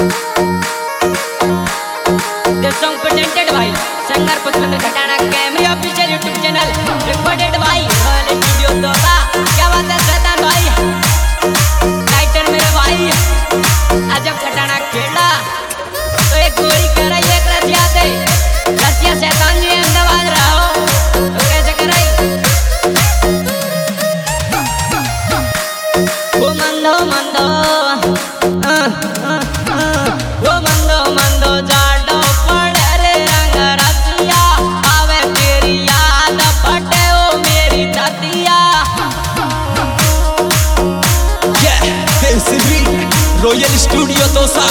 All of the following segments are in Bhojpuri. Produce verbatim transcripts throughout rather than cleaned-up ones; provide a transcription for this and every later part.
This song presented by Sangar Pushpendra Khatana Camera official YouTube channel recorded by Hale Studio Dosa। क्या बात है शैतान भाई, टाइटन मेरे भाई अजब खटाना खेला तो एक गोली कर रही है, एक रसिया दे रसिया शैतान जी अहमदाबाद रहो तो कैसे कराई वो मंदो मंदो वो मंदो मंदो जाडो पड़े रे रंग रसिया आवे तेरी याद फटे ओ मेरी छतिया। रॉयल स्टूडियो दोसा।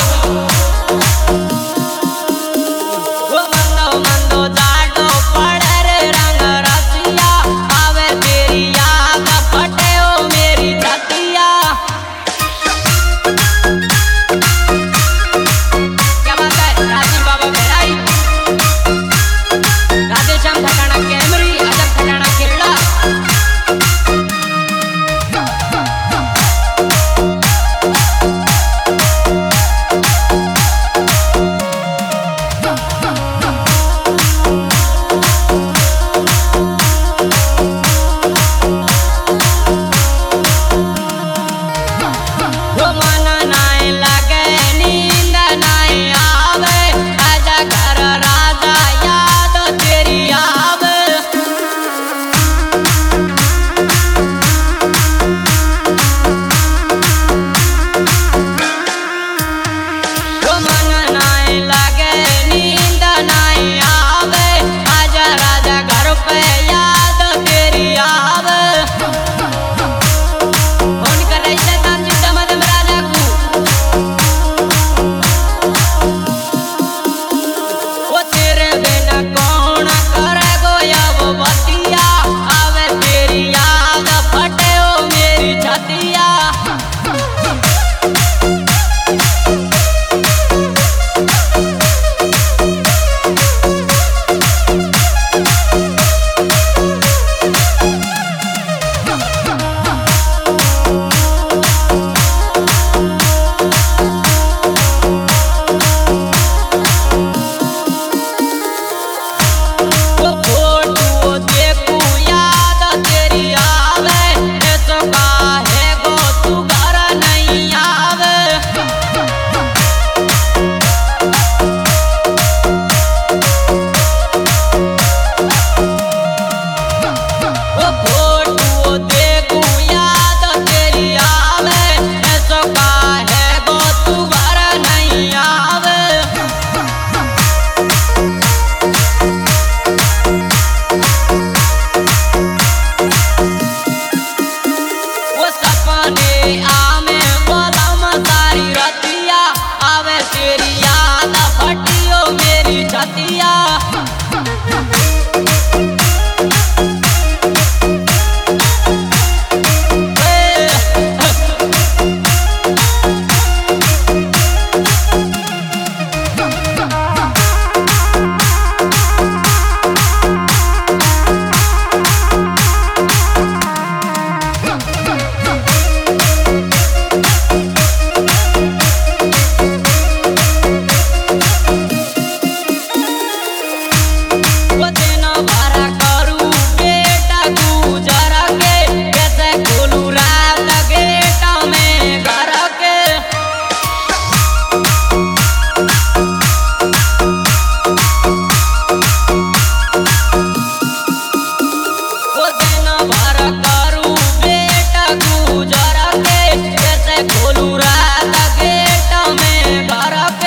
वो मंदो मंदो जाडो पड़े रे रंग रसिया आवे तेरी याद फटे ओ मेरी छतिया। क्या बात है राजीव बाबा बेराई, राधेश्याम खटाना कैमरी अजब खटाना खेड़ा। वो मन नाय लगे नींद नाय आवे आजा घर राजा याद तेरी आवे। वो मन नाय लगे नींद नाय आवे आजा राजा घर पे याद तेरी आवे। फोन कर रही शैतान जी दमदम राजा को, वो तेरे बिना कौन करे गोया वो बतिया आवे तेरी याद फटे ओ मेरी छतिया। वो फोटो देखू याद तेरी आवे ऐसो काहे गो तू घर नहीं आवे। वो फोटो देखू याद तेरी आवे ऐसो काहे गो तू घर नहीं आवे। वो सपने आमे बोलम सारी रतिया आवे तेरी याद फटियो मेरी छतिया। वो दिन भर करू बेटा गुजर के कैसे खोलू रात गेट में घर के। वो दिन भर करू बेटा गुजर के कैसे खोलू रात गेट में घर के।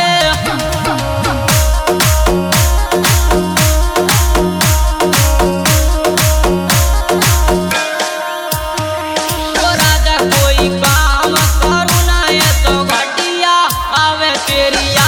वो राजा कोई काम करू ना ये तो घटिया आवे तेरी